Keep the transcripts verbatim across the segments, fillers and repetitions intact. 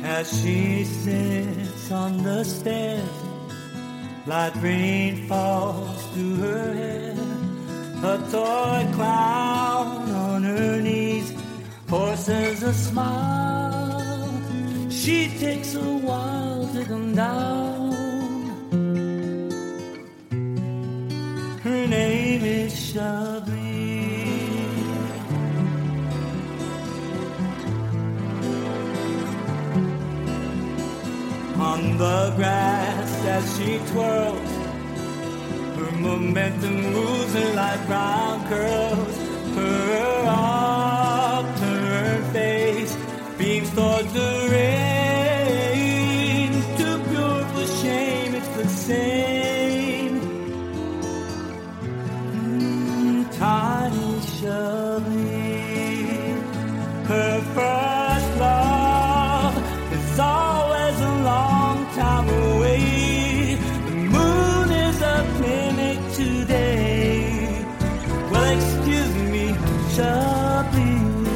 as she sits on the stairs. Light rain falls through her hair. A toy clown on her knees forces a smile. She takes a while to come down. Her name is Chablis. On the grass as she twirls, her momentum moves her like brown curls. Her arms, her face beams towards the rain. Too pure for shame, it's the same. Mm, tiny Chablis, her first love is always a long time away. The moon is a playmate today. Well, excuse me, Chablis.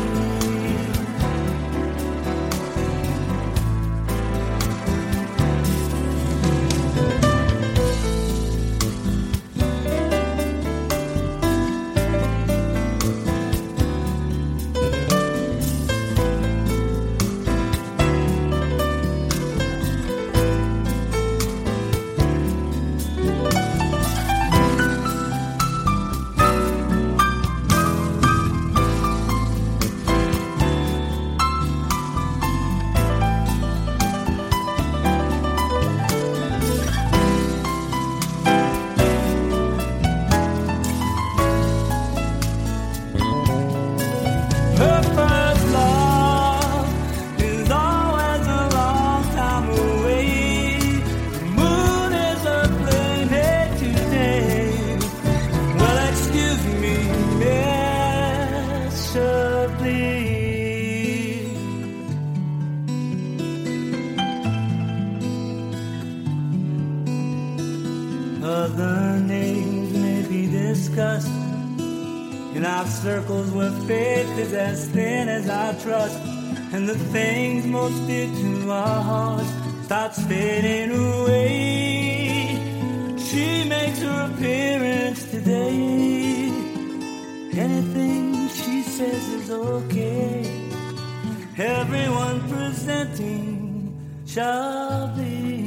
Other names may be discussed in our circles where faith is as thin as our trust, and the things most dear to our hearts starts fading away. She makes her appearance today. Anything she says is okay. Everyone presenting Chablis.